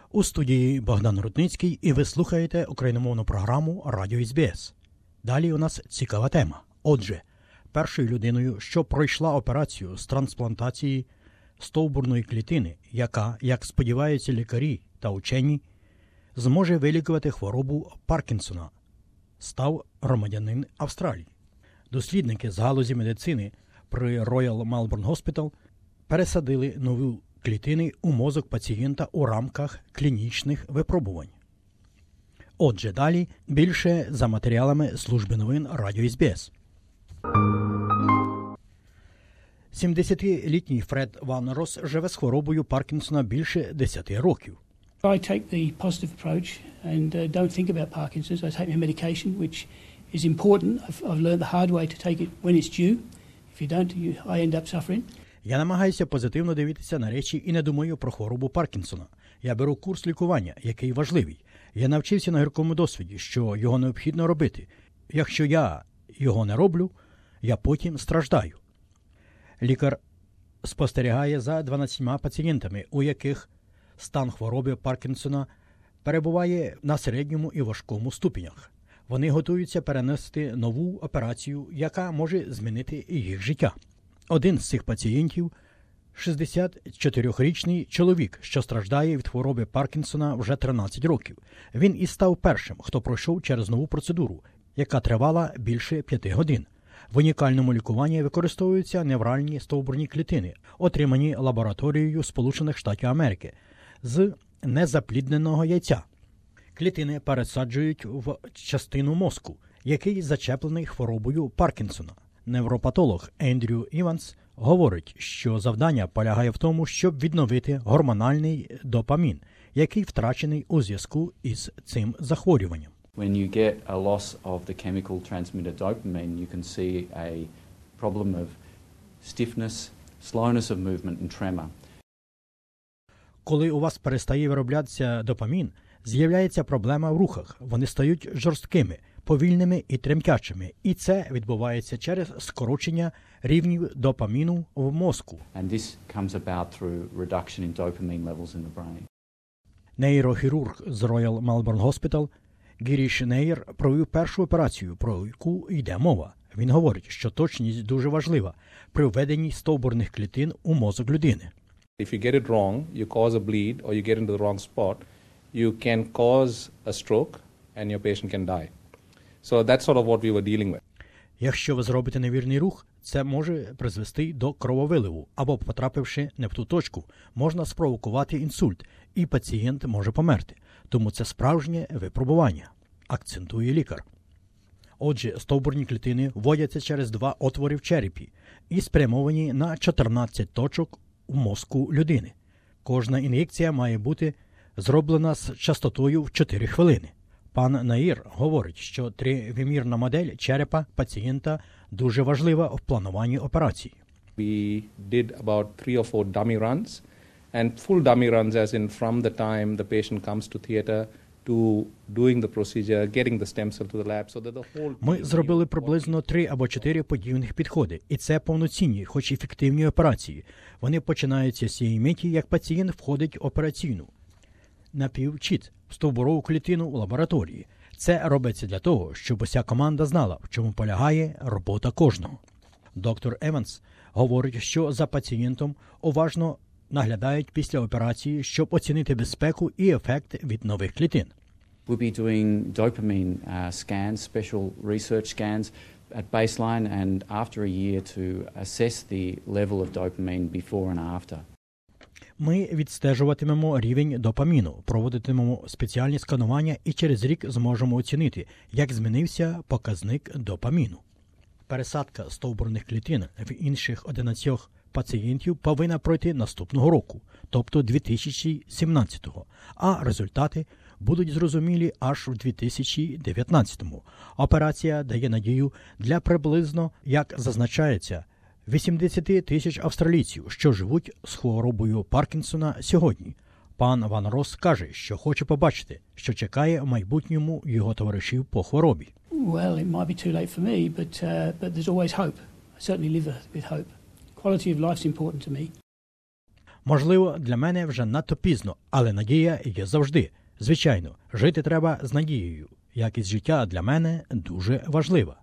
У студії Богдан Рудницький, і ви слухаєте україномовну програму «Радіо СБС». Далі у нас цікава тема. Отже, першою людиною, що пройшла операцію з трансплантації стовбурної клітини, яка, як сподіваються лікарі та учені, зможе вилікувати хворобу Паркінсона, став громадянин Австралії. Дослідники з галузі медицини при Royal Melbourne Hospital пересадили нові клітини у мозок пацієнта у рамках клінічних випробувань. Отже, далі більше за матеріалами служби новин Радіо СБС. 70-літній Фред Ван Рос живе з хворобою Паркінсона більше 10 років. I take the positive approach and don't think about Parkinson's. I take my medication, which is important. I've learned the hard way to take it when it's due. If you don't, I end up suffering. Я намагаюся позитивно дивитися на речі і не думаю про хворобу Паркінсона. Я беру курс лікування, який важливий. Я навчився на гіркому досвіді, що його необхідно робити. Якщо я його не роблю, я потім страждаю. Лікар спостерігає за 12 пацієнтами, у яких стан хвороби Паркінсона перебуває на середньому і важкому ступенях. Вони готуються перенести нову операцію, яка може змінити їх життя. Один з цих пацієнтів – 64-річний чоловік, що страждає від хвороби Паркінсона вже 13 років. Він і став першим, хто пройшов через нову процедуру, яка тривала більше 5 годин. В унікальному лікуванні використовуються невральні стовбурні клітини, отримані лабораторією Сполучених Штатів Америки з незаплідненого яйця. Клітини пересаджують в частину мозку, який зачеплений хворобою Паркінсона. Невропатолог Ендрю Іванс говорить, що завдання полягає в тому, щоб відновити гормональний допамін, який втрачений у зв'язку із цим захворюванням. When you get a loss of the chemical transmitter dopamine, you can see a problem of stiffness, slowness of movement and tremor. Коли у вас перестає вироблятися допамін, з'являється проблема в рухах. Вони стають жорсткими, повільними і тремтячими. І це відбувається через скорочення рівнів допаміну в мозку. And this comes about through reduction in dopamine levels in the brain. Нейрохірург з Royal Melbourne Hospital Гіріш Нейр провів першу операцію, про яку йде мова. Він говорить, що точність дуже важлива при введенні стовбурних клітин у мозок людини. If you get it wrong, you cause a bleed or you get into the wrong spot, you can cause a stroke and your patient can die. So that's sort of what we were dealing with. Якщо ви зробите невірний рух, це може призвести до крововиливу, або, потрапивши не в ту точку, можна спровокувати інсульт, і пацієнт може померти. Тому це справжнє випробування, акцентує лікар. Отже, стовбурні клітини вводяться через 2 отвори в черепі і спрямовані на 14 точок у мозку людини. Кожна ін'єкція має бути зроблена з частотою в 4 хвилини. Пан Наїр говорить, що 3-вимірна модель черепа пацієнта дуже важлива в плануванні операції. We did about 3 or 4 dummy runs, and full dummy runs as in from the time the patient comes to theater to doing the procedure, getting the stem cell to the lab, so that the whole... Ми зробили приблизно 3 або 4 подібних підходи, і це повноцінні, хоч і ефективні операції. Вони починаються з цієї миті, як пацієнт входить в операційну. Напівчіт в стовбурову клітину у лабораторії. Це робиться для того, щоб уся команда знала, в чому полягає робота кожного. Доктор Еванс говорить, що за пацієнтом уважно наглядають після операції, щоб оцінити безпеку і ефект від нових клітин. We'll be doing dopamine scans, special research scans at baseline and after a year to assess the level of dopamine before and after. Ми відстежуватимемо рівень допаміну, проводитимемо спеціальні сканування і через рік зможемо оцінити, як змінився показник допаміну. Пересадка стовбурних клітин в інших 11 пацієнтів повинна пройти наступного року, тобто 2017-го, а результати будуть зрозумілі аж у 2019-му. Операція дає надію для приблизно, як зазначається, 80 тисяч австралійців, що живуть з хворобою Паркінсона сьогодні. Пан Ван Рос каже, що хоче побачити, що чекає в майбутньому його товаришів по хворобі. Well, it might be too late for me, but there's always hope. I certainly live with hope. Quality of life is important to me. Можливо, для мене вже надто пізно, але надія є завжди. Звичайно, жити треба з надією. Якість життя для мене дуже важлива.